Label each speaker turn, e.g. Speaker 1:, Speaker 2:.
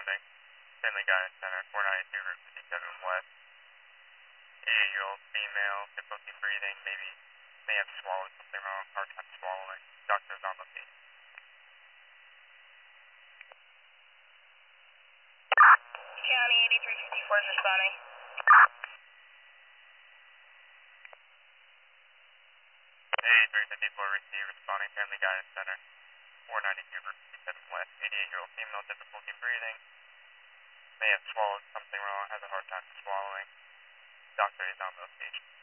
Speaker 1: responding. Family Guidance Center, 492 Route 57 West. 88-year-old female, difficulty breathing, may have swallowed something wrong, hard time swallowing. Doctor's on location.
Speaker 2: County 8354 is responding.
Speaker 1: 8354 receive, responding. Family Guidance Center, 492 Route 57 West. 88-year-old female, difficulty breathing, may have swallowed something wrong, has a hard time swallowing. Doctor is on location.